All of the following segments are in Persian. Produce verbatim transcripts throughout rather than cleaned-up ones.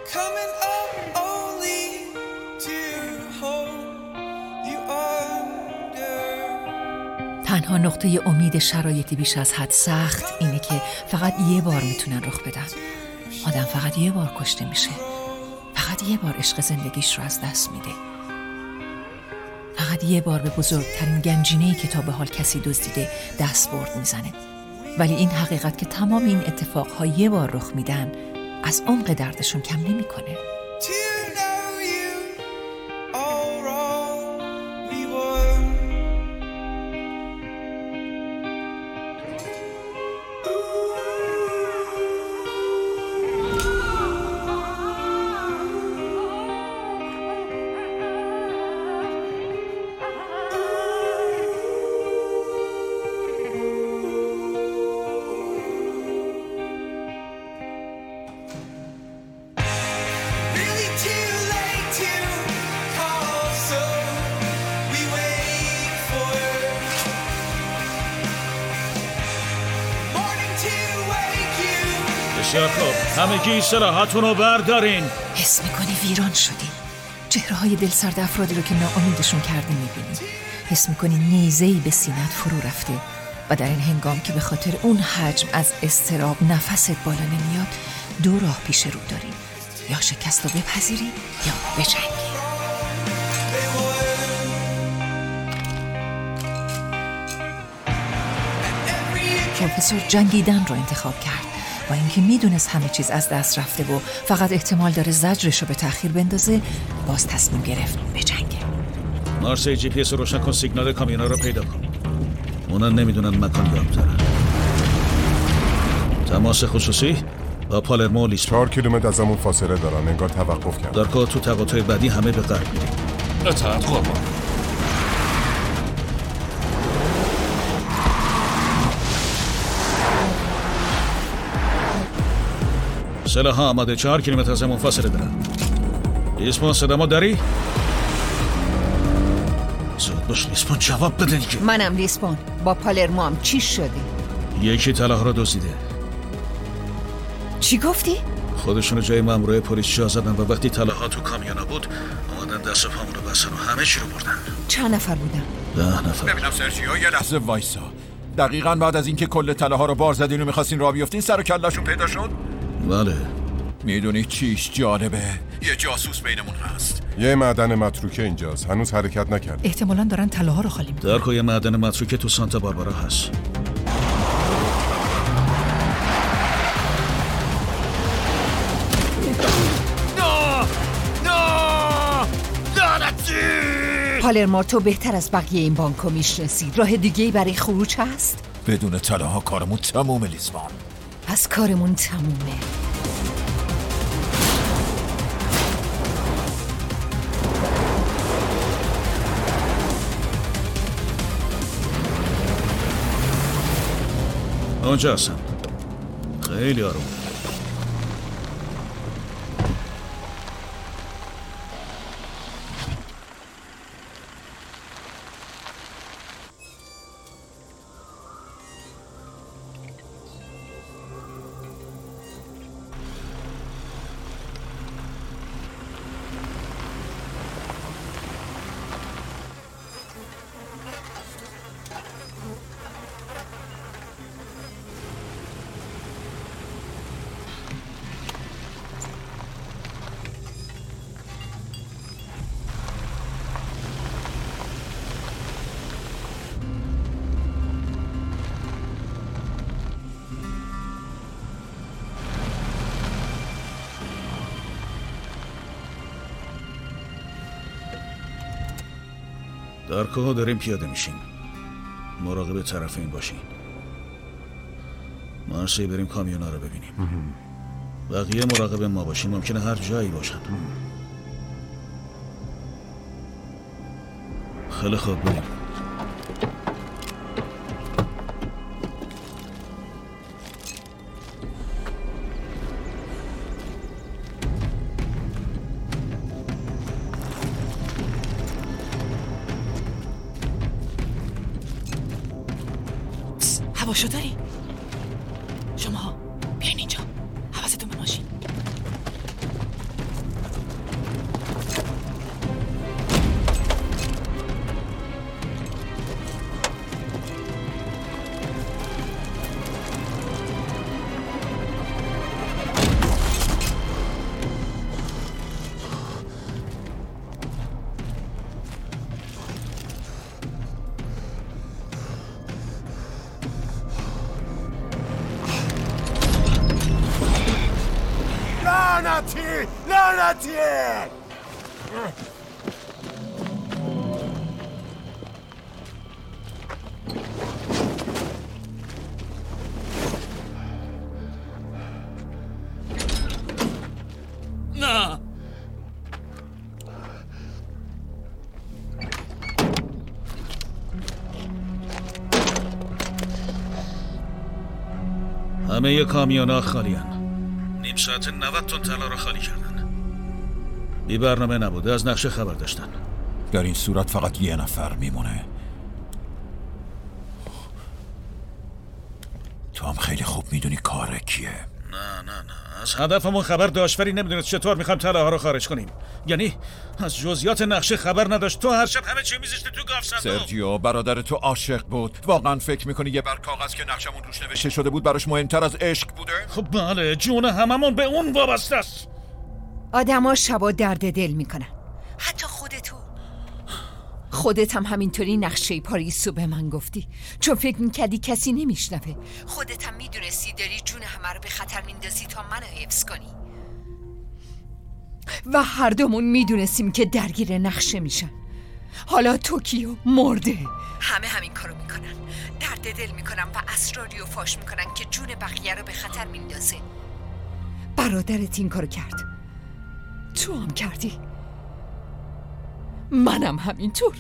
تنها نقطه امید شرایطی بیش از حد سخت اینه که فقط یه بار میتونن رخ بدن. آدم فقط یه بار کشته میشه، فقط یه بار عشق زندگیش رو از دست میده، فقط یه بار به بزرگترین گنجینه‌ای که تا به حال کسی دزدیده دست برد میزنه. ولی این حقیقت که تمام این اتفاقها یه بار رخ میدن از عمق دردشون کم نمیکنه. بسیار خوب، همگی سلاحاتون رو بردارین. حس میکنی ویران شدی. چهره های دلسرد افرادی رو که ناامیدشون کردی میبینی. حس میکنی نیزه‌ای به سینت فرو رفته و در این هنگام که به خاطر اون حجم از اضطراب نفست بالا نمیاد، دو راه پیش رو داری: یا شکست رو بپذیری یا بجنگی. پروفسور جنگیدن رو انتخاب کرد، با اینکه میدونست همه چیز از دست رفته و فقط احتمال داره زجرش رو به تأخیر بندازه، باز تصمیم گرفت بجنگه. مارسی، جی پی اس روشن کن، سیگنال کامیونا رو پیدا کن. اونا نمیدونن مکان یاب دارن. تماس خصوصی با پالرمو و لیسبون. چهار کیلومتر از همون فاصله دارن، انگار توقف کردن. دارکو، تو تقاطع بعدی همه به غرب میریم. اطاعت قربان. سلاح ها آماده، چهار کیلومتر از همون فاصله دارن. لیسبون، صدامو داری؟ زود باش لیسبون، جواب بده دیگه. منم لیسبون، با پالرمو هم چی شدی؟ یکی طلاها رو دزدیده. چی گفتی؟ خودشونو جای مامورای پلیس جا زدن و وقتی طلاها تو کامیونا بود اومدن دست و پامونو بستن و همه چی رو بردن. چند نفر بودن؟ ده نفر. ببینم سرجیو، یه لحظه وایسا. دقیقاً بعد از اینکه کل طلاها رو بار زدین و می‌خواستین راه بیافتین، سر و کله‌شون پیدا شد؟ بله. میدونی چیش جالبه؟ یه جاسوس بینمون هست. یه معدن متروکه اینجاست، هنوز حرکت نکرد. احتمالاً دارن طلاها رو خالی می‌کنن. دارکو، یه معدن متروکه تو سانتا باربارا هست. پالرمو، تو بهتر از بقیه این بانکو میشناسی. راه دیگه‌ای برای خروج هست؟ بدون طلاها کارمون تمومه لیسبون. پس کارمون تمومه. اونجا هستم. خیلی آروم. دارکو، داریم پیاده میشیم. مراقب طرفین باشین. مارسی، بریم کامیونا رو ببینیم. بقیه مراقب ما باشین، ممکنه هر جایی باشن. خیلی خوب، بریم. هواشو داری؟ شما بیاین اینجا، حواستون به ماشین. لعنتی لعنتی نه همه ی کامیونا خالیان. نیم ساعت نود تن طلا رو خالی کردن. بی برنامه نبوده، از نقشه خبر داشتن. در این صورت فقط یه نفر میمونه. تو هم خیلی خوب میدونی کار کیه. نه نه نه از هدفمون خبر داشت ولی نمیدونست چطور میخوایم طلاها رو خارج کنیم. یعنی از جزئیات نقشه خبر نداشت. تو هر شب همه چی میذاشتی تو گاف صندوق. سرجیو برادر تو عاشق بود. واقعا فکر میکنی یه بر کاغذ که نقشمون روش نوشته شده بود براش مهمتر از عشق بوده؟ خب بله، جون هممون به اون وابسته است. آدما شبا درد دل میکنن، حتی خودتو. خودت هم همینطوری نقشه پاریسو به من گفتی چون فکر میکردی کسی نمیشنوه. خودت هم میدونستی داری جون همه رو به خطر میندازی تا منو حفظ کنی و هر دومون میدونستیم که درگیر نقشه میشن. حالا توکیو مرده. همه همین کارو میکنن، درد دل میکنن و اسراری رو فاش میکنن که جون بقیه رو به خطر میندازه. برادرت این کارو کرد، تو هم کردی، منم همینطور.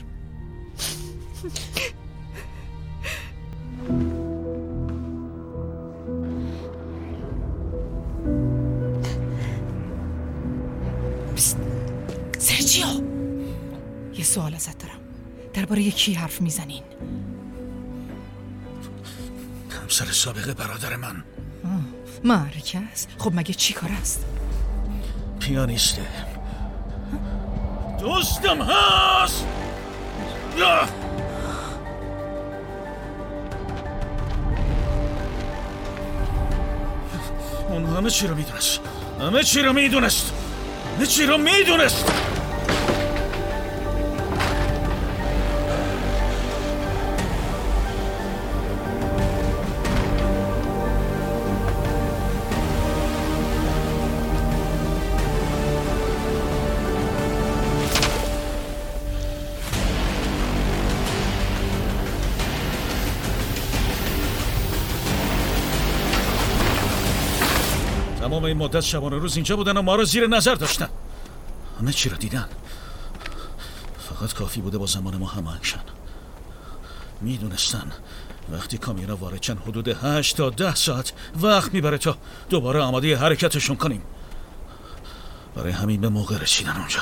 سرجیو، یه سوال ازت دارم. درباره کی حرف میزنین؟ همسر سابق برادر من. معرکه است؟ خب مگه چی کار است؟ پیانیسته. دوستم هست. اون همه چی رو میدونست. همه چی رو میدونست. همه چی رو میدونست. تمام این مدت شبانه روز اینجا بودن و ما رو زیر نظر داشتن. همه چی رو دیدن. فقط کافی بوده با زمان ما هماهنگ شن. میدونستن وقتی کامیونا وارد شن حدود هشت تا ده ساعت وقت میبره تا دوباره آماده حرکتشون کنیم. برای همین به موقع رسیدن اونجا.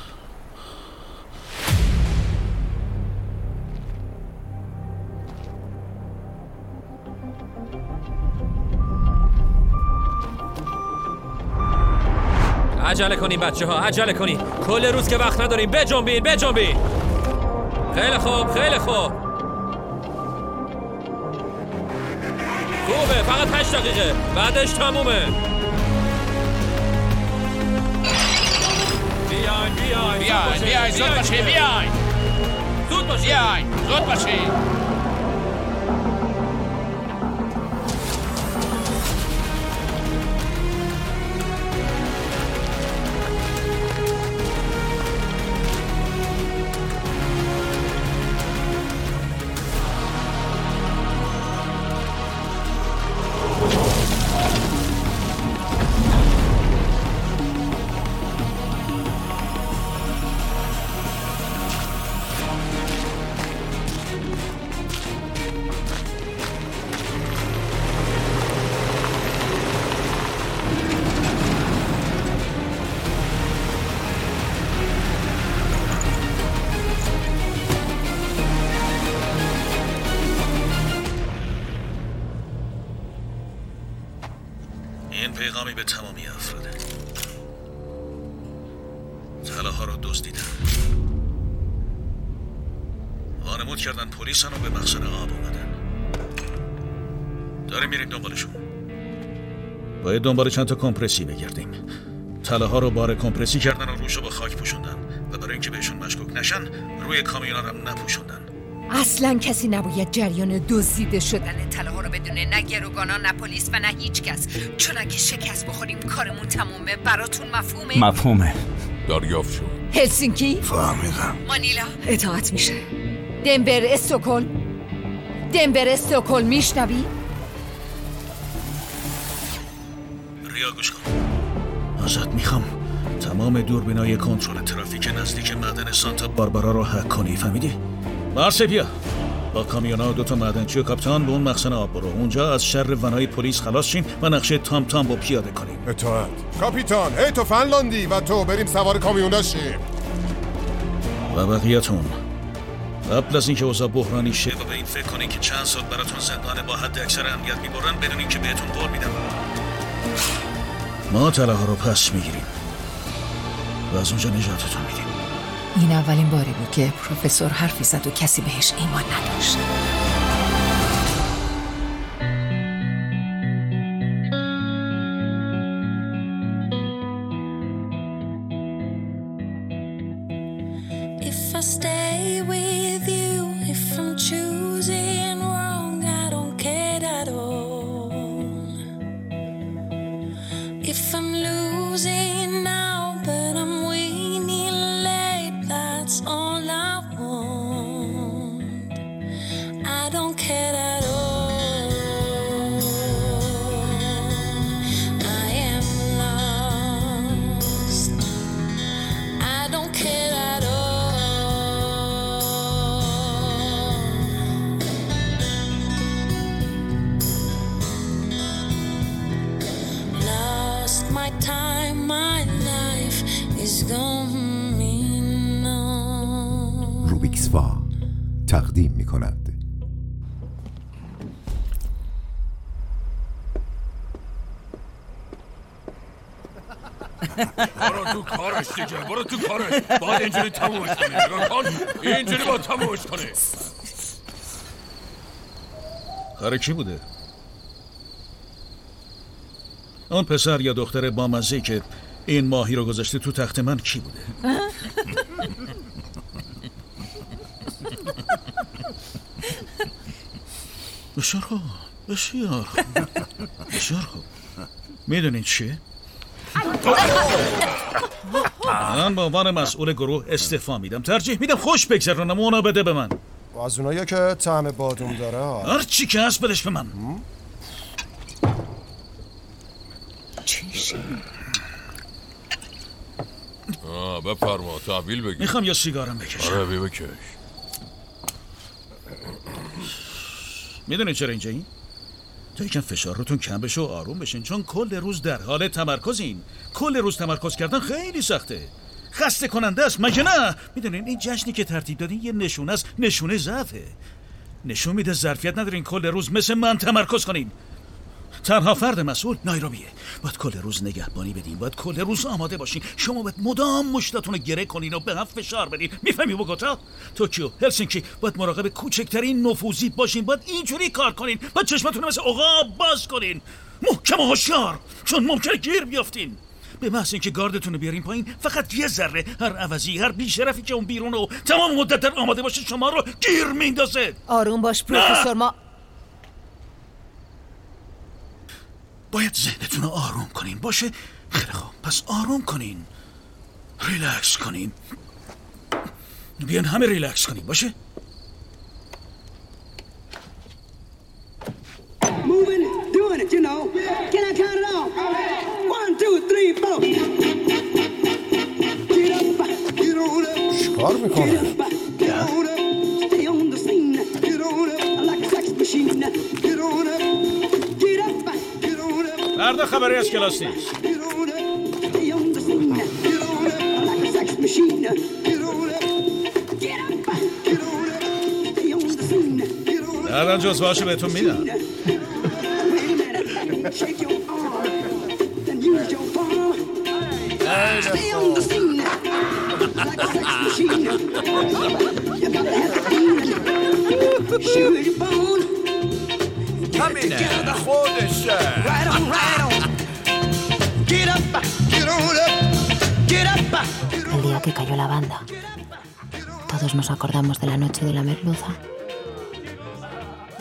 عجله کنین بچه ها، عجله کنین. کل روز که وقت نداریم. بجنبین بجنبین. خیلی خوب خیلی خوب. خوبه، فقط هشت دقیقه بعدش تمومه. بیاین بیاین بیاین بیاین زود باشین بیاین زود باشین بیاین زود باشین. این پیغامی به تمامی افراده. طلاها رو دزدیدن. وانمود کردن پلیسن و به مخزن آب اومدن. داریم میریم دنبالشون. باید دنبال چند تا کمپرسی بگردیم. طلاها رو بار کمپرسی کردن و روشو با خاک پوشوندن و برای اینکه بهشون مشکوک نشن روی کامیونا رو نپوشوندن. اصلا کسی نباید جریان دزدیده شدن طلاها رو بدونه، نه گروگانا نه پلیس و نه هیچ کس. چون اگه شکست بخوریم کارمون تمومه. براتون مفهومه؟ مفهومه. دریافت شد. هلسینکی؟ فهمیدم. مانیلا؟ اطاعت میشه. دنور استکهلم؟ دنور استکهلم میشنوی؟ ریا گوش کن. ازت میخوام تمام دوربینای کنترل ترافیک نزدیک معدن سانتا باربارا رو هک کنی، فهمیدی؟ مارسی بیا با کامیونا دو تا معدنچی و کاپیتان به اون مخزن آب برو. اونجا از شر ونای پلیس خلاص شین و نقشه تام تام رو پیاده کنیم. اطاعت. کاپیتان، هی تو فنلاندی و تو بریم سوار کامیونا شیم. و بقیه‌تون قبل از اینکه اوضاع بحرانی شه و به این فکر کنین که چند سال براتون زندان با حد اکثر امنیت میبرن، بدونین که بهتون قول میدم ما طلاها رو پس میگیریم و از اونجا نجاتتون میدیم. این اولین باری بود که پروفسور حرفی زد و کسی بهش ایمان نداشت. If I stay with you, if I'm choosing wrong, I don't care at all. If I'm losing now, but I'm winning late, that's all I want. I don't care at all. I am lost. I don't care at all. Lost my time, my life is going on. روبیکسوا تقدیم می کند برو تو کارش دیگه، برو تو کارش. باید اینجوری تمومش کنی. نگاه کن، اینجوری باید تمومش کنی. کار کی بوده؟ اون پسر یا دختر بامزه‌ای که این ماهی رو گذاشته تو تخت من کی بوده؟ بسیار خوب، بسیار خوب، بسیار خوب. میدونین چیه؟ من به عنوان مسئول گروه استعفا میدم. ترجیح میدم خوش بگذرونم، اونا بده به من. از اونایی که طعم بادوم داره. هر چی که هست بدش به من. چیشه؟ آه بفرما، تحویل بگیر. میخوام یا سیگارم بکشم. آره بی بکش. میدونین چرا اینجا این؟ تا یکم فشار روتون کم بشه و آروم بشین، چون کل روز در حال تمرکزین. کل روز تمرکز کردن خیلی سخته، خسته کننده است، مگه نه؟ میدونین این جشنی که ترتیب دادین یه نشونه است، نشونه ضعفه. نشون میده ظرفیت ندارین کل روز مثل من تمرکز کنین. تنها فرد مسئول نایروبیه. باید کل روز نگهبانی بدین، باید کل روز آماده باشین. شما باید مدام مشتاتون رو گره کنین و به هم فشار بدین. میفهمی بوگوتا؟ توکیو، هلسینکی، باید مراقب کوچکترین نفوذی باشین. باید اینجوری کار کنین، باید چشمتون رو مثل عقاب باز کنین، محکم و هوشیار، چون ممکنه گیر بیافتین. به محض اینکه گاردتون رو بیارین پایین، فقط یه ذره هر عوضی، هر بیشرفی که اون بیرون و تمام مدت در آماده باشه شما رو گیر میندازه. آروم باش پروفسور، ما باید ذهنتون رو آروم کنین، باشه؟ خیلی خوب، پس آروم کنین، ریلکس کنین. بیان همه ریلکس کنین، باشه؟ Moving, doing it, you know. Can I count it off? One, two, three, four. Get up, get on up. چیکار میکنه؟ Get up, get on up. Stay on the scene. Get on up like a sex machine. Get on up. Get up, get on up. فردا خبری از کلاس نیست. Get on up. Stay on the scene. Get on up like a sex machine. Get on up. Get up, get on up. Stay on the scene. Get on up. بعدا جزوهاشو بهتون میدم. Shake your arm, then use your palm. Stay on the scene like a sex machine. You gotta have the feeling. Shoot your bone. همینه خودشه. Right on, right on. Get up, get on up. Get up. El día que cayó la banda, todos nos acordamos de la noche de la merluza.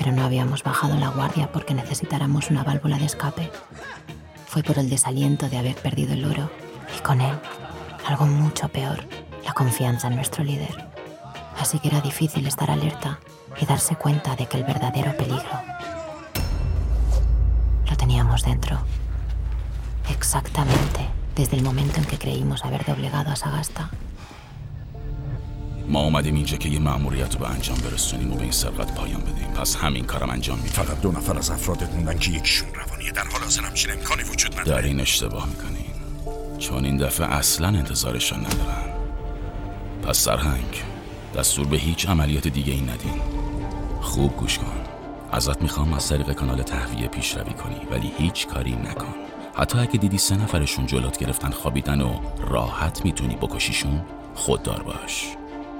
pero no habíamos bajado la guardia porque necesitáramos una válvula de escape. Fue por el desaliento de haber perdido el oro y con él, algo mucho peor, la confianza en nuestro líder. Así que era difícil estar alerta y darse cuenta de que el verdadero peligro lo teníamos dentro. Exactamente desde el momento en que creímos haber doblegado a Sagasta. ما اومدیم اینجا که یه مأموریت رو به انجام برسونیم و به این سرقت پایان بدیم. پس همین کارم انجام میدیم. فقط دو نفر از افرادت موندن که یکیشون روانیه. در حال حاضر همچین امکانی وجود نداره. در این اشتباه میکنین. چون این دفعه اصلا انتظارشون ندارن. پس سرهنگ دستور به هیچ عملیات دیگه ای ندین. خوب گوش کن. ازت میخوام از طریق کانال تهویه پیشروی کنی ولی هیچ کاری نکن. حتی اگه دیدی سه نفرشون جلوت گرفتن خوابیدن و راحت میتونی بکشیشون، خوددار باش.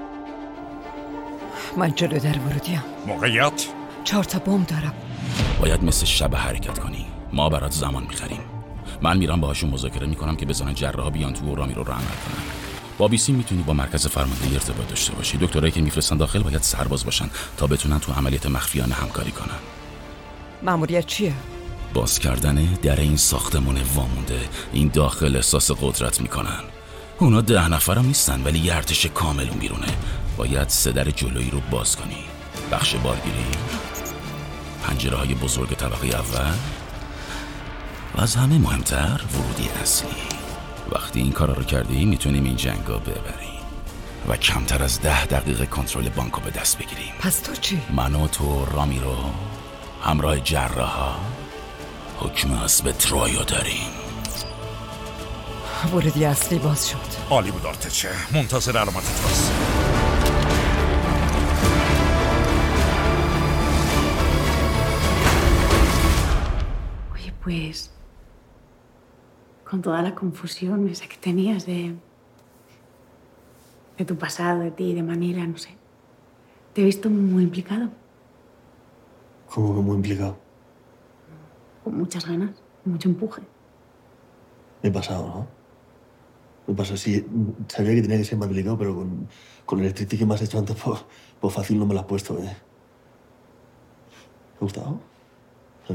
من جلو در ورودیم. موقعیت؟ چهار تا بمب دارم. باید مثل شب حرکت کنی. ما برات زمان میخریم. من میرم باهاشون مذاکره میکنم که بزنن جراحا بیان تو و رامی رو رحمت کنن. با بیسی میتونی با مرکز فرماندهی ارتباط داشته باشی. دکترایی که میفرستن داخل باید سرباز باشن تا بتونن تو عملیات مخفیانه همکاری کنن. مأموریت چیه؟ باز کردن در این ساختمون وامونده. این داخل احساس قدرت میکنن. اونا ده نفرم نیستن ولی یه ارتش کامل اون بیرونه. باید سه در جلویی رو باز کنی. بخش بارگیری، پنجره های بزرگ طبقه اول و از همه مهمتر ورودی اصلی. وقتی این کارا رو کردی میتونیم این جنگا ببریم و کمتر از ده دقیقه کنترل بانکو به دست بگیریم. پس تو چی؟ من و تو رامی رو همراه جراحا حکم اسب ترایو داریم. ورودی اصلی باز شد. عالی بود آرتچه. منتظر علامت تاست. Oye, pues con toda la confusión esa que tenías de de tu pasado, de ti, de Manila, no sé. Te he visto muy implicado. ¿Cómo que muy implicado? Con muchas ganas, mucho empuje. Me he pasado, ¿no? Me pasa, sí, sabía que tenía que ser más delicado, pero con, con el striptease que me has hecho antes, pues, pues fácil no me lo has puesto, ¿eh? ¿Te ha gustado? Sí.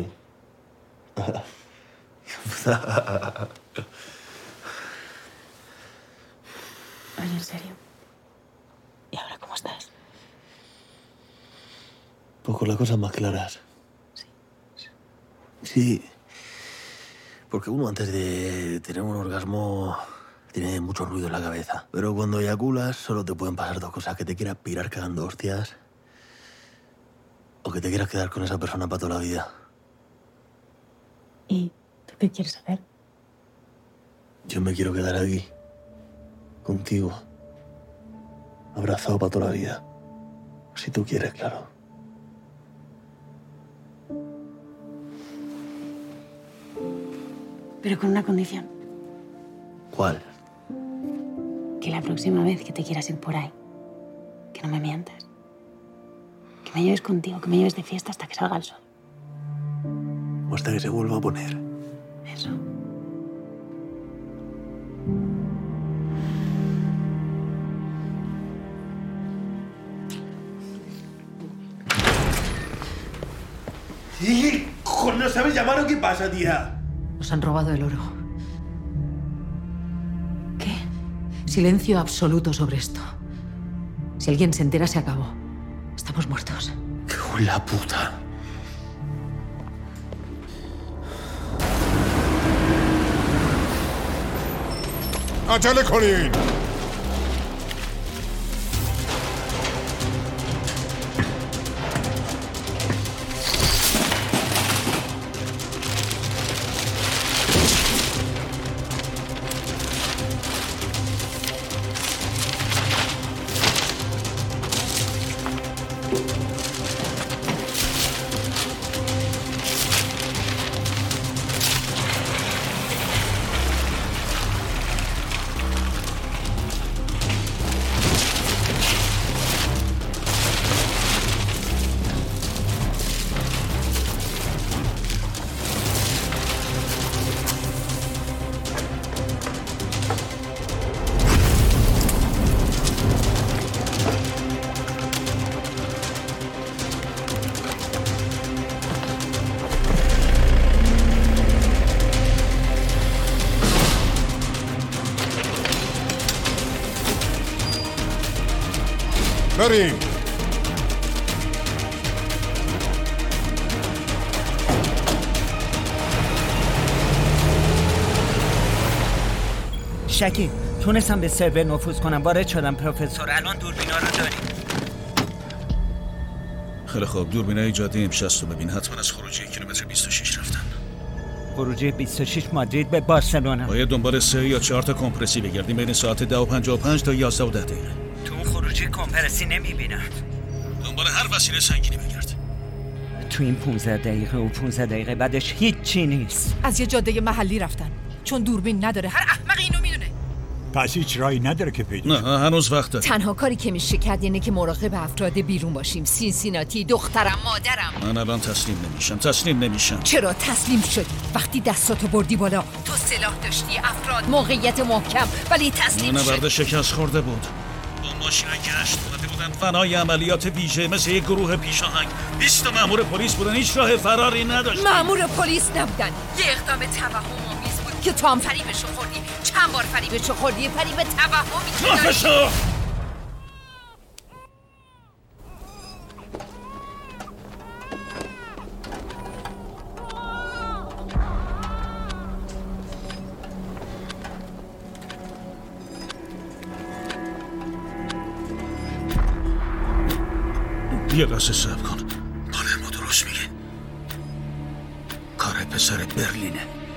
Oye, en serio. ¿Y ahora cómo estás? Pues con las cosas más claras. Sí. Sí. Porque uno antes de tener un orgasmo tiene mucho ruido en la cabeza. Pero cuando eyaculas solo te pueden pasar dos cosas. Que te quieras pirar cagando hostias o que te quieras quedar con esa persona para toda la vida. ¿Y tú qué quieres hacer? Yo me quiero quedar aquí. Contigo. Abrazado para toda la vida. Si tú quieres, claro. Pero con una condición. ¿Cuál? Que la próxima vez que te quieras ir por ahí, que no me mientas. Que me lleves contigo, que me lleves de fiesta hasta que salga el sol. O hasta que se vuelva a poner. Eso. ¿Y cojones no sabes llamar o qué pasa, tía? Nos han robado el oro. ¿Qué? Silencio absoluto sobre esto. Si alguien se entera, se acabó. Estamos muertos. ¡Qué la puta! عجله کنین. بریم. شکی تونستم به سرور نفوذ کنم. وارد شدم پروفسور. الان دوربینا رو داریم. خیلی خوب، دوربینای جاده ام شصت رو ببین. حتما از خروجی کیلومتر بیست و شش رفتن. خروجی بیست و شش مادرید به بارسلونا. باید دنبال سه یا چهار تا کمپرسی بگردیم بین ساعت ده و پنجاه و پنج تا یازده و ده دقیقه. تو اون خروجی کمپرسی نمیبینم. دنبال هر وسیله سنگینی بگرد. تو این پونزده دقیقه و پونزده دقیقه بعدش هیچی نیست. از یه جاده محلی رفتن چون دوربین نداره. هر احمق اینو میدونه. پس هیچ راهی نداره که پیدا. نه هنوز وقت داره. تنها کاری که میشه کرد اینه که مراقب افراد بیرون باشیم. سینسیناتی، دخترم، مادرم. من الان تسلیم نمیشم. تسلیم نمیشم. چرا تسلیم شدی؟ وقتی دستاتو بردی بالا، تو سلاح داشتی، افراد، موقعیت محکم، ولی تسلیم شدی. نبرد شکست خورده بود. با ماشینای گشت اومده بودن فنای عملیات ویژه مثل یک گروه پیشاهنگ. بیست تا مأمور پلیس بودن. هیچ راه فراری نداشت. مأمور پلیس نبودن. یه اقدام توهم آمیز بود که تو هم فریبشو خوردی. چند بار فریبشو خوردی. فریب توهمی که داشتی. یه لحظه صبر کن. پالرمو درست میگه. کار پسر برلینه.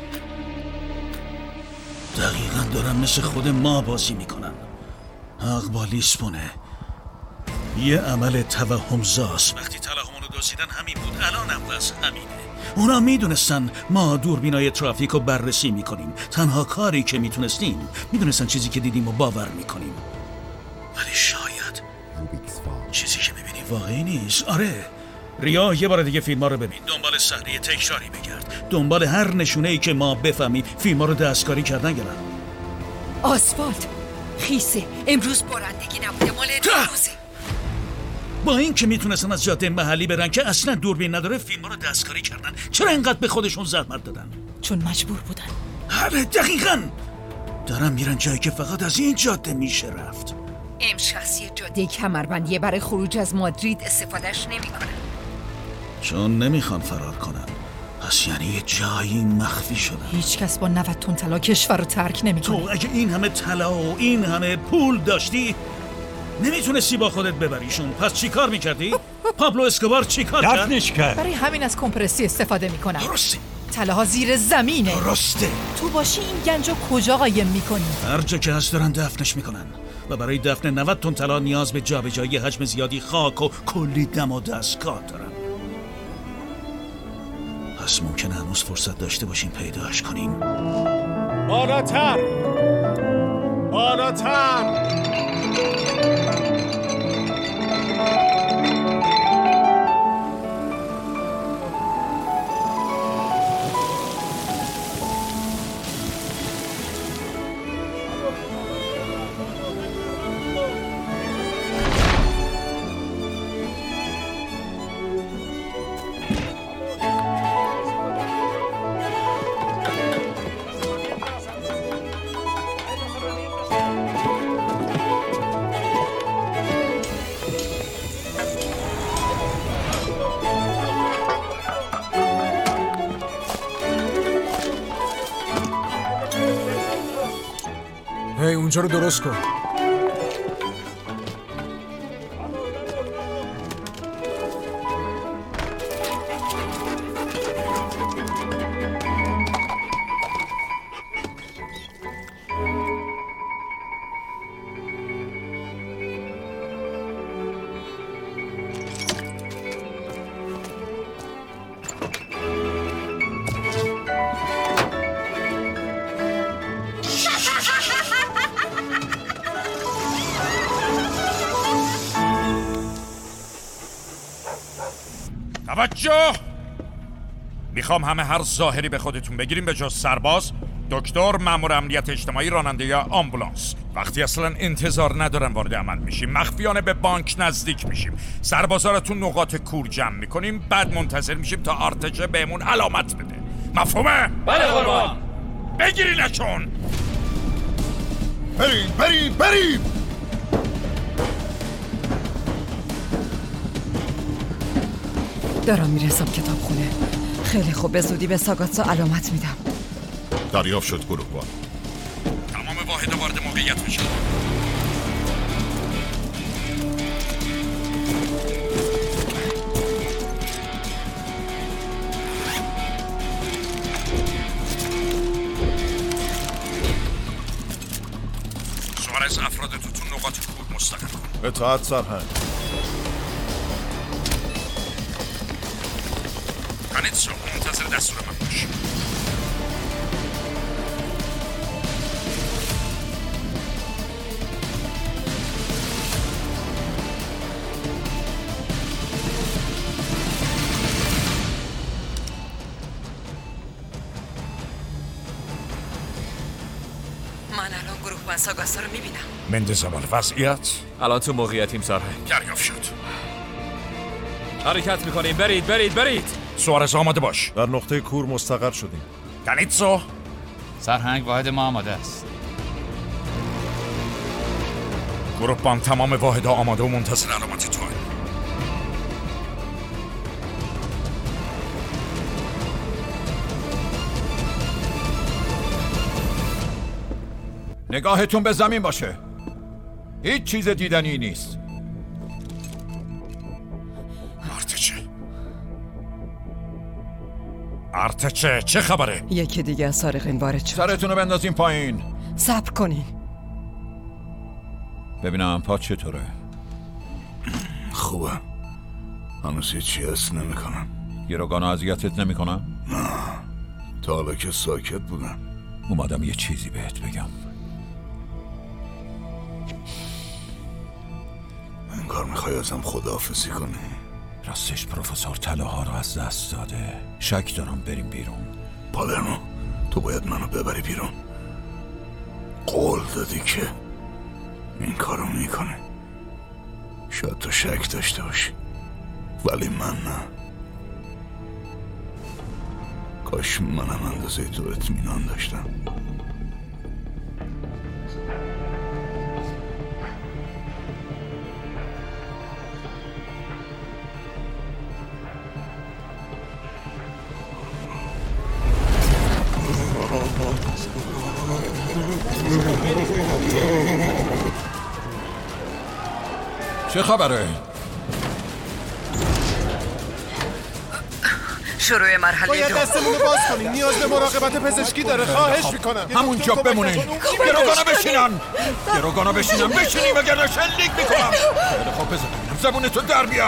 دقیقا دارن مثل خود ما بازی میکنن. حق با لیسبونه. یه عمل توهمزاست. وقتی تلهمونو دزدیدن همین بود. الان هم بس همینه. اونا میدونستن ما دوربینای ترافیک رو بررسی میکنیم. تنها کاری که میتونستیم میدونستن چیزی که دیدیم و باور میکنیم. ولی شاید چیزی که میبینی واقعی نیست. آره ریا، یه بار دیگه فیلم ها رو ببین. دنبال صحنه تکراری بگرد. دنبال هر نشونه ای که ما بفهمیم فیلم ها رو دستکاری کردن یا نه. آسفالت خیسه. امروز بارندگی نبوده. مال امروزه. با این که میتونستن از جاده محلی برن که اصلا دوربین نداره فیلم ها رو دستکاری کردن. چرا اینقدر به خودشون زحمت دادن؟ چون مجبور بودن. آره دقیقاً. دارن میرن جایی که فقط از این جاده میشه رفت. ام شخصی جاده کمربندیه. برای خروج از مادرید استفادهش نمیکنن. چون نمیخوان فرار کنن. پس یعنی یه جایی مخفی شدن. هیچ کس با نود تن طلا کشور رو ترک نمیکنه. تو اگه این همه طلا و این همه پول داشتی نمیتونستی با خودت ببریشون. پس چی کار میکردی؟ پابلو اسکوبار چی کار کرد؟ دفنش کرد. برای همین از کمپرسی استفاده میکنن. درسته. طلاها زیر زمینه. درسته. تو باشی این گنجو کجا قایم میکنی؟ هر جا که هست دارن دفنش میکنن. و برای دفن نود تن طلا نیاز به جابجایی حجم زیادی خاک و کلی دم و دستگاه دارن. پس ممکنه هنوز فرصت داشته باشیم پیداش کنیم. بالاتر بالاتر هی اونجا رو درست کن. توجه! میخوام همه هر ظاهری به خودتون بگیریم به جز سرباز، دکتر، مأمور امنیت اجتماعی، راننده یا آمبولانس. وقتی اصلا انتظار ندارن وارد عمل میشیم، مخفیانه به بانک نزدیک میشیم، سربازا رو تو نقاط کور جمع میکنیم، بعد منتظر میشیم تا آرتشه بهمون علامت بده. مفهومه؟ بله قربان. بگیرینشون. بریم بریم بریم. دارم میرسم کتاب خونه. خیلی خوب، به زودی به ساگاتسا علامت میدم. دریافت شد گروهبان. تمام واحد وارد موقعیت میشه. سوارز افراد تو تو نقاط کور مستقر کن. اطاعت سرهنگ. کانیتسو منتظر دستور من باش. من الان گروهبان ساگاتسا رو میبینم. مندزمال وضعیت الان تو موقعیتیم سرهنگ. دریافت شد. حرکت میکنیم. برید برید برید. سوارز آماده باش. در نقطه کور مستقر شدیم. کانیتسو سرهنگ واحد ما آماده است. گروهبان تمام واحدها آماده و منتظر علامت تو. نگاهتون به زمین باشه. هیچ چیز دیدنی نیست. ارتچه ارتچه چه خبره؟ یکی دیگه از سارقین وارد شد. سرتونو بندازین پایین. صبر کنین. ببینم پا چطوره؟ خوبه. هنوز هیچی حس نمیکنم. گروگانا اذیتت نمیکنم؟ نه، تا حالا که ساکت بودم. اومدم یه چیزی بهت بگم. انگار میخوای ازم خداحافظی کنی. راستش پروفسور طلاها رو از دست داده. شک دارم بریم بیرون. پالرمو، تو باید منو ببری بیرون. قول دادی که این کارو میکنه. شاید تو شک داشته باشی، ولی من نه. کاش منم اندازه تو اطمینان داشتم. چه خبره؟ شروع مرحله باید دو. دستمون رو باز کنیم. نیاز به مراقبت پزشکی داره. خواهش میکنم همونجا بمونین. گروگانا بشینن. گروگانا بشینن. بشینیم اگر شلیک میکنم. خیلی خوب، بذار ببینم زبونتو در بیار.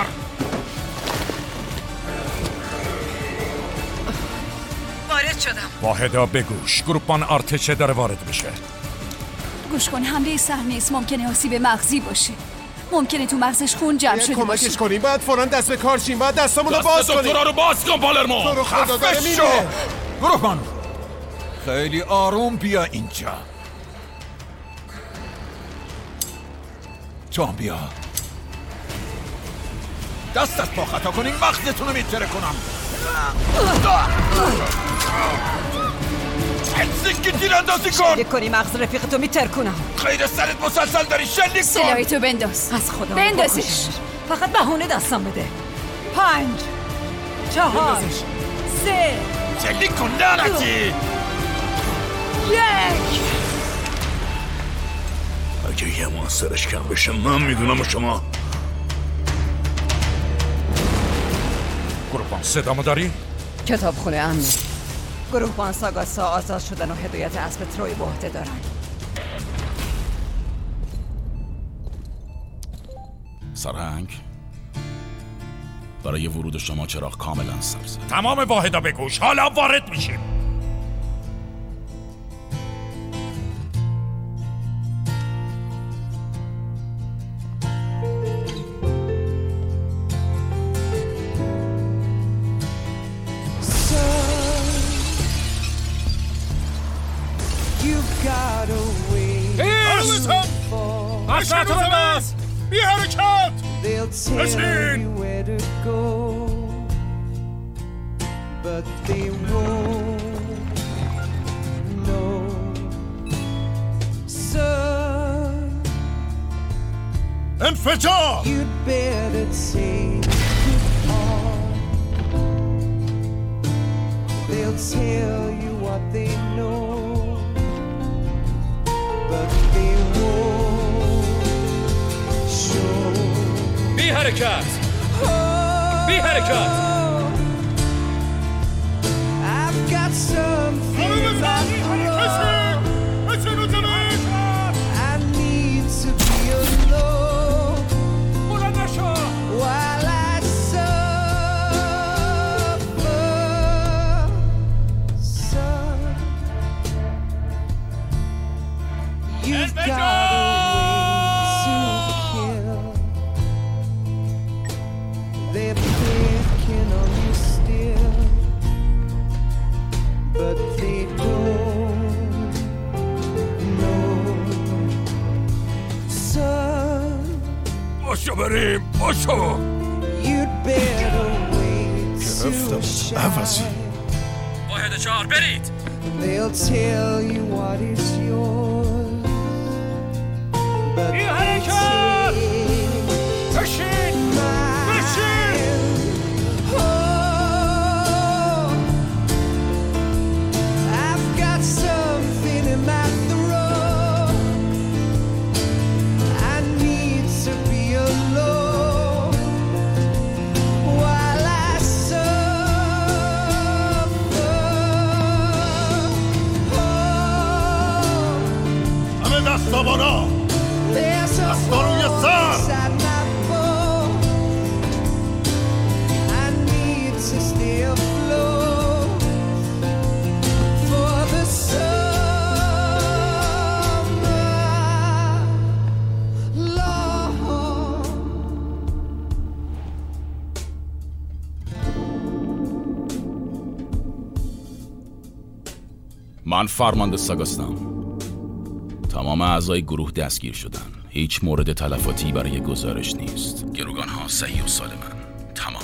وارد شدم. واحدا بگوش. گروهبان ارتچه داره وارد میشه. گوش کن، حمله سهل نیست. ممکنه آسیب مغزی باشه. ممکنه تو مغزش خون جمع شده باشه. کمکش کنیم. باید فوراً دست به کار شیم. باید دستامون رو باز کنیم. دکترا رو باز کن پالرمو. تو رو خدا داره خفه شو. میره. گروهبان خیلی آروم بیا اینجا. تو هم بیا. دست از پا خطا کنین مغزتون رو میتره کنم. سکه تیراندازی کن. شلیک کنی مغز رفیقتو میتر کنم. خیر سرت مسلسل داری. شلیک کن. سلاحی تو بنداز. از خدا بندازش. فقط بهونه دستم بده. پنج چهار سه شلیک کن لعنتی. یک. اگه یه موثرش کم بشه من میدونم شما. گروهبان صدامو داری؟ کتاب خونه امنی. گروهبان ساگاتسا آزاد شدن و هدایت اسب تروی به عهده دارن. سرهنگ، برای ورود شما چراغ کاملا سبزه. تمام واحدا بگوش. حالا وارد میشیم. اشتاتو بنداز. بی حرکت. بشین. انفجار. They'll tell you what they know, but they won't show. بی حرکت بی حرکت I've got something in my throat. I need to be alone while I suffer. Son, you've got a way to kill. They're picking on you still, but they don't know. Son, باشو بریم باشو. you'd better wait to عوضی. shine. واحد چهار برید. They'll tell you what is yours, but بی they حرکت take بشین بشین. I've got something in my throat. I need to be alone while I suffer. همه دستا بالا. There's a دستا روی hole سر. inside my bone. I need to stay afloat for the summer, Lord. من فرمانده ساگاستم. تمام اعضای گروه دستگیر شدن. هیچ مورد تلفاتی برای گزارش نیست. گروگان‌ها صحیح و سالمن. تمام.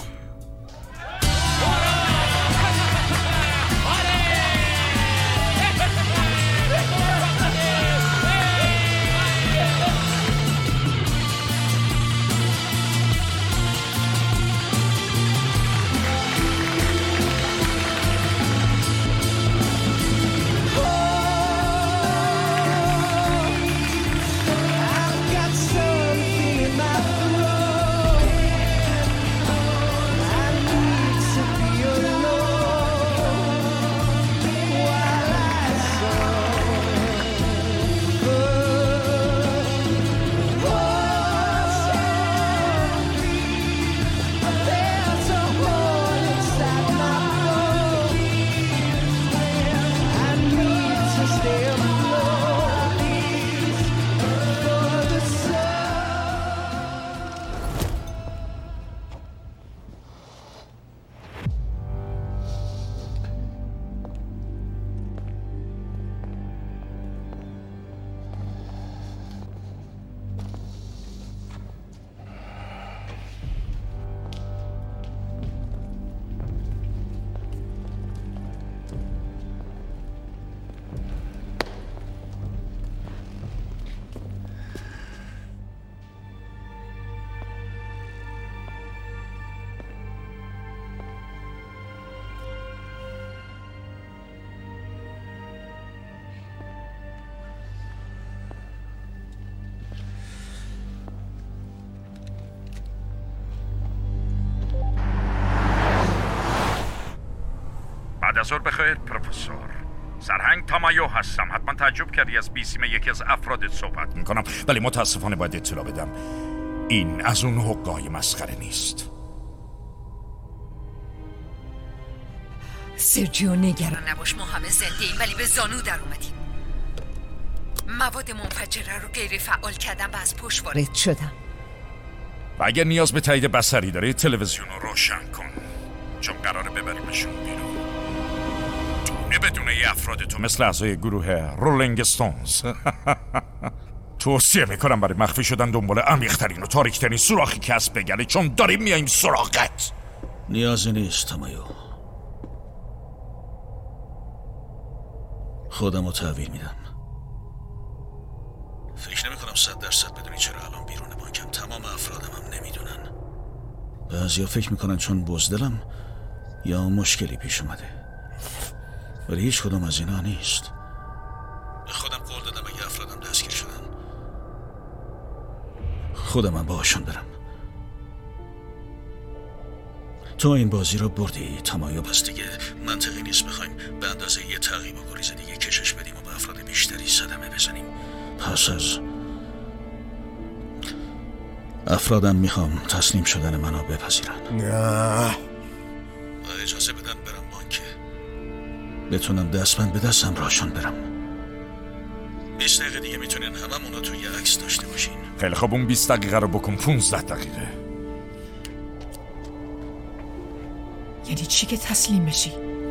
I've got something in my throat. I need to be alone while I suffer. There's a hole inside my throat. I need to stay afloat for the sun. بعد از ظهر بخیر پروفسور. سرهنگ تامایو هستم. حتما تعجب کردی از بیسیم یکی از افرادت صحبت میکنم، ولی متاسفانه باید اطلاع بدم این از اون حقای مسخره نیست. سرجیو نگران نباش، ما همه زنده ایم ولی به زانو در اومدیم. مواد منفجره رو غیر فعال کردم و از پشت وارد شدم. و اگر نیاز به تایید بصری داره تلویزیون رو روشن کن، چون قراره ببریمشون بیرون. دونه بدونه ی افراد تو مثل اعضای گروه رولینگ ستونز. توصیه میکنم برای مخفی شدن دنبال عمیق‌ترین و تاریک‌ترین سوراخی که هست بگردی، چون داریم میایم سراغت. نیازی نیست تامایو. خودم رو تحویل میدم. فکر نمی کنم صد درصد بدونی چرا الان بیرون بانکم. تمام افرادم هم نمیدونن. بعضیا فکر میکنن چون بزدلم یا مشکلی پیش اومده. ولی هیچ کدوم از اینا نیست. به خودم قول دادم اگه افرادم دستگیر شدن خودم هم باهاشون برم. تو این بازی رو بردی تمایو، پس دیگه منطقی نیست بخوایم به اندازه یه تعقیب و گریز دیگه کشش بدیم و به افراد بیشتری صدمه بزنیم. پس از افرادم میخوام تسلیم شدن منو بپذیرن. نه و اجازه بدن برم بانک، بتونم دستبند به دستم راشون برم. بیست دقیقه دیگه میتونین هممونو توی عکس داشته باشین. خیلی خب اون بیست دقیقه رو بکن پونزده دقیقه. یعنی چی که تسلیم بشی؟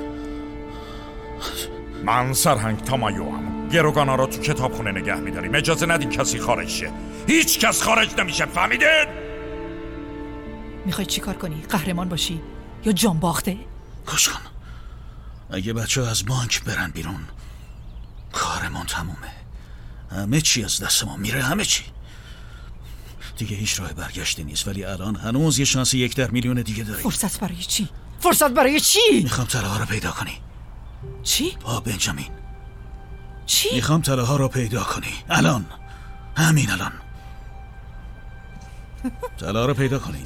من سرهنگ تامایو هم گروگانا رو تو کتابخونه نگه میداریم. اجازه ندین کسی خارج شه. هیچ کس خارج نمیشه، فهمیدین؟ میخوای چی کار کنی؟ قهرمان باشی یا جان باخته؟ گوش کن، اگه بچه ها از بانک برن بیرون کارمون تمومه. همه چی از دست ما میره، همه چی. دیگه هیچ راه برگشتی نیست، ولی الان هنوز یه شانس یک در میلیون دیگه داریم. فرصت برای چی؟ فرصت برای چی؟ میخوام طلاها رو پیدا کنی. چی؟ با بنجامین. چی؟ میخوام طلاها رو پیدا کنی الان، همین الان. طلا رو پیدا کنی.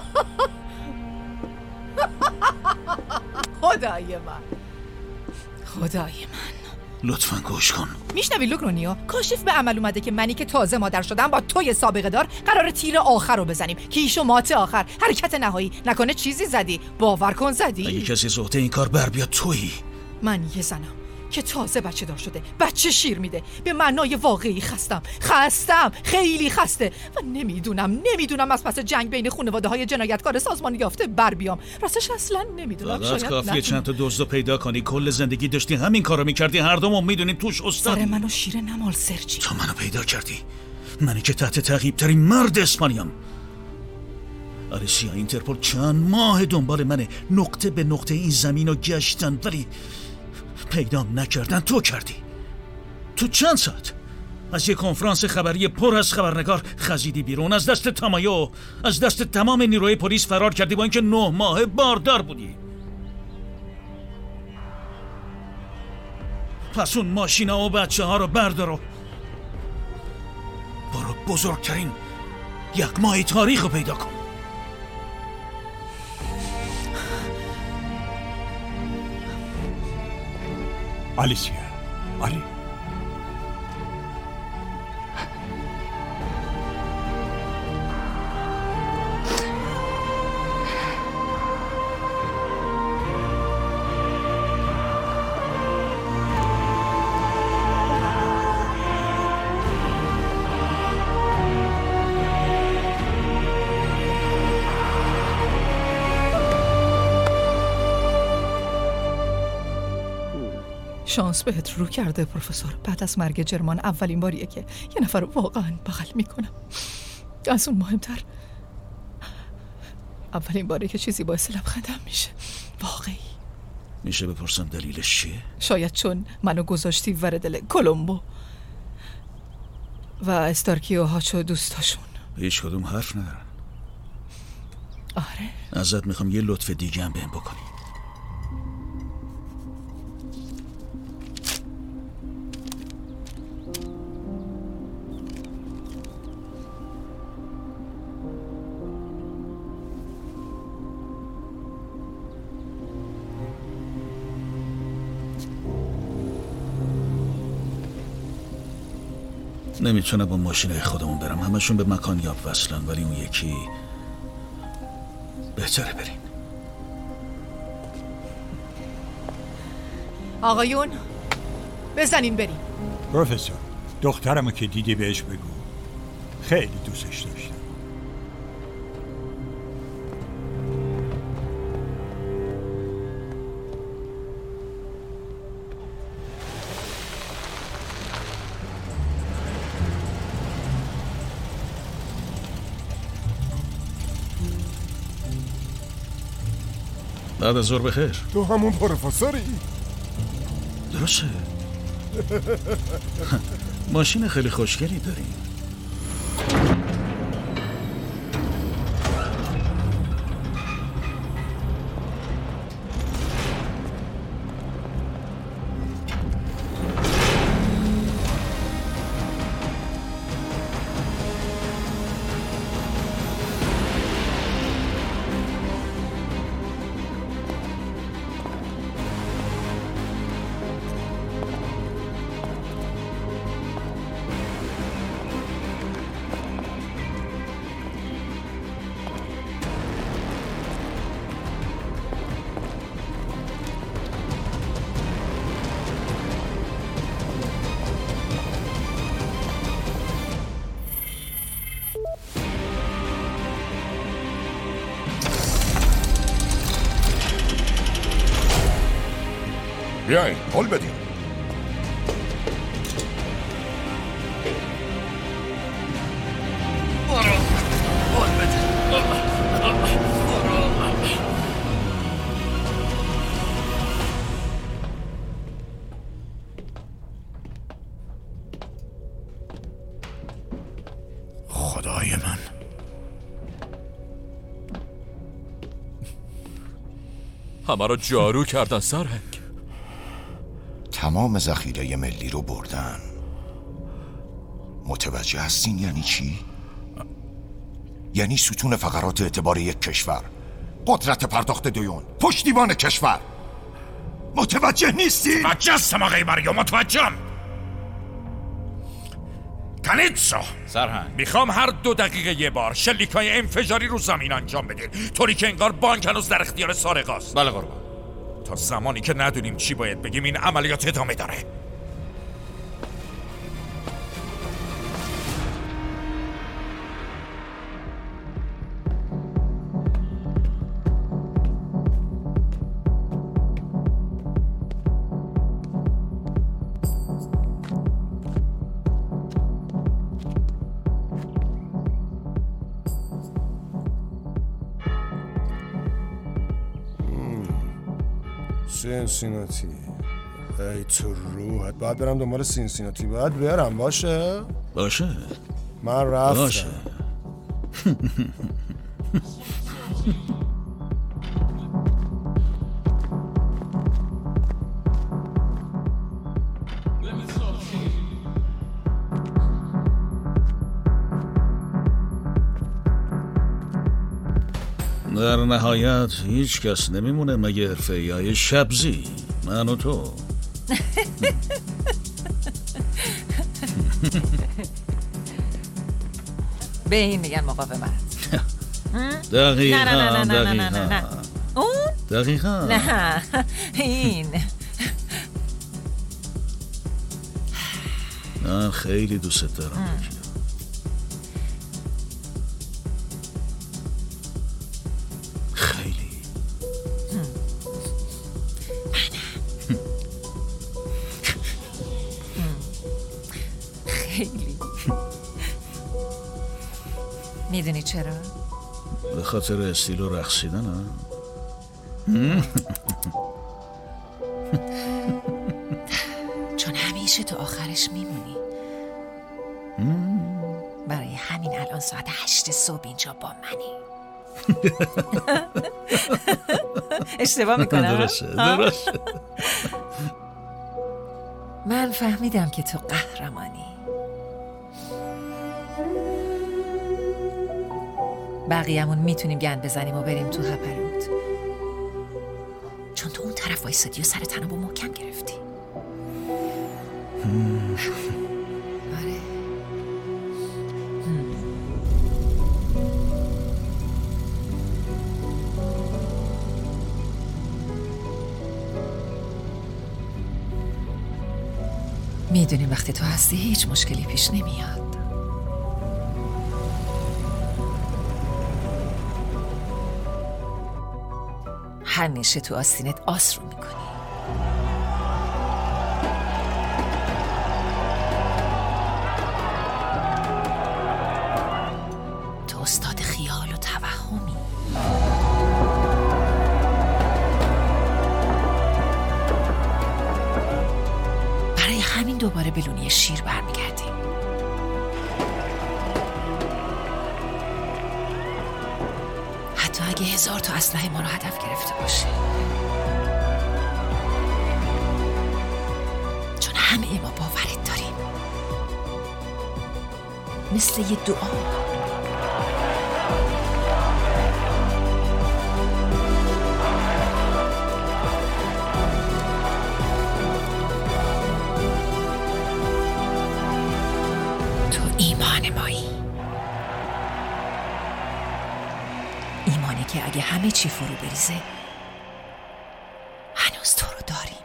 خدای من، خدای من. لطفاً گوش کن. میشنوی لوگرونیو؟ کاشف به عمل اومده که منی که تازه مادر شدم با توی سابقه دار قرار تیر آخر رو بزنیم. کیش و مات آخر، حرکت نهایی. نکنه چیزی زدی؟ باور کن زدی؟ اگه کسی زهده این کار بر بیاد تویی. من یه زنم که تازه بچه دار شده، بچه شیر میده. به معنای واقعی خستم، خستم، خیلی خسته و نمیدونم نمیدونم از پس جنگ بین خانواده های جنایتکار سازمان یافته بر بیام. راستش اصلا نمیدونم. فقط کافیه چند تا دزدو پیدا کنی. کل زندگی داشتی همین کارو میکردی، هر دومون میدونیم توش استادی. سر منو شیر نمال سرچی. تو منو پیدا کردی، منی که تحت تعقیب ترین مرد اسپانیام. آلیسیا، اینترپول چند ماه دنبال منه، نقطه به نقطه این زمین رو گشتن ولی پیدام نکردن. تو کردی. تو چند ساعت از یک کنفرانس خبری پر از خبرنگار خزیدی بیرون، از دست تامایو، از دست تمام نیروی پلیس فرار کردی با اینکه نه ماه باردار بودی. پس اون ماشینا و بچه ها رو بردار و برو بزرگترین یک ماه تاریخ رو پیدا کن. آلیسیا، آلی شانس بهت رو کرده پروفسور. بعد از مرگ جرمان اولین باریه که یه نفر رو واقعا بغل میکنم. از اون مهمتر اولین باری که چیزی باعث لبخندم میشه. واقعی. میشه بپرسم دلیلش چیه؟ شاید چون منو گذاشتی ور دل کولومبو و استارکی و هاچو دوستاشون. هیچ کدوم حرف ندارن. آره. ازت میخوام یه لطف دیگه هم بهم بکنی. نمیتونم با ماشینای خودمون برم، همشون به مکان یاب وصلن، ولی اون یکی بهتره بریم. آقایون بزنین بریم. پروفسور، دخترمو که دیدی بهش بگو خیلی دوستش داشتم. بعد از ظهر بخیر. تو همون پروفسوری؟ درسته. ماشین خیلی خوشگلی داری. بیاین حل بدین. خدای من، همه رو جارو کردن سرهنگ. تمام ذخیره ملی رو بردن. متوجه هستین یعنی چی؟ یعنی ستون فقرات اعتبار یک کشور، قدرت پرداخت دیون، پشتیبان کشور. متوجه نیستی؟ متوجه هستم آقای مریو، متوجهم. کنیتسو سرهنگ، میخوام هر دو دقیقه یه بار شلیکای انفجاری رو زمین انجام بدین، طوری که انگار بانک هنوز در اختیار سارقاست. بله قربان. تا زمانی که ندونیم چی باید بگیم این عملیات ادامه داره. سینسیناتی، ای تو روحت، باید برم دنبال سینسیناتی. باید برم. باشه باشه من رفتم. باشه. در نهایت هیچ کس نمیمونه مگه حرفه‌ای های شبزی، من و تو. به این میگن مقاومت. دقیقا نه نه نه نه دقیقا نه نه نه. اون؟ دقیقا نه این. من خیلی دوست دارم. خیلی. خیلی. میدونی چرا؟ به خاطر استیل و رقصیدن ها؟ چون همیشه تو آخرش میمونی. برای همین الان ساعت هشت صبح اینجا با منی. اشتباه میکنم؟ درسته درسته. من فهمیدم که تو قهرمانی. بقیه‌مون میتونیم گند بزنیم و بریم تو هپروت، چون تو اون طرف وایسادی و سر تنو با محکم گرفتی. آره. میدونی وقتی تو هستی هیچ مشکلی پیش نمیاد. همیشه تو آستینت آس رو میکنی. تو استاد خیال و توهمی. برای همین دوباره به لونی شیر برمیگردیم. حتی اگه هزار تا اسلحه ما رو هدف گرفته باشه، چون همه ما باورت داریم، مثل یه دعا. تو ایمان مایی، ایمانی که اگه همه چی فرو بریزه هنوز تو رو داریم.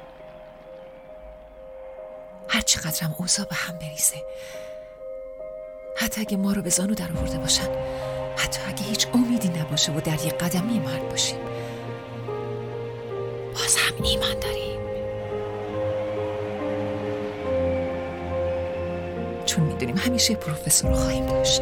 هر چقدر هم اوضاع به هم بریزه، حتی اگه ما رو به زانو در آورده باشن، حتی اگه هیچ امیدی نباشه و در یک قدمی مرد باشیم، باز هم ایمان داریم. چون میدونیم همیشه پروفسور رو خواهیم داشت.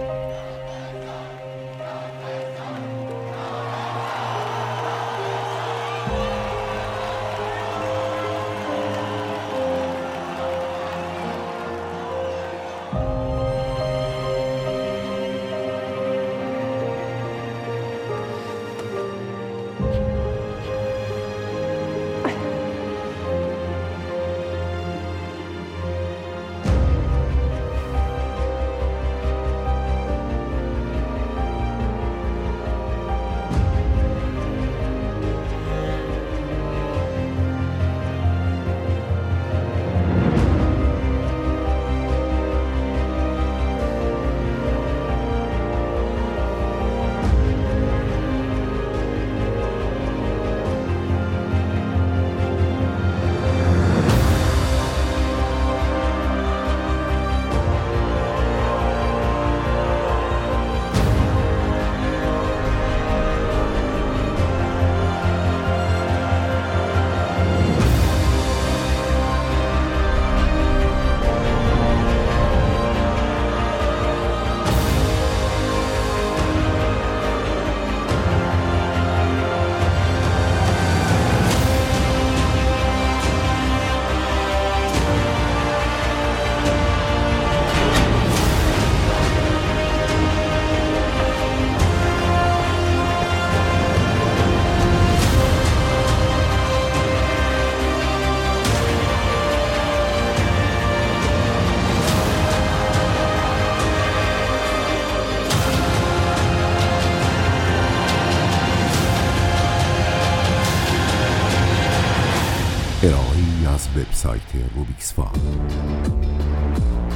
ارائه‌ای از وبسایت روبیکس فان.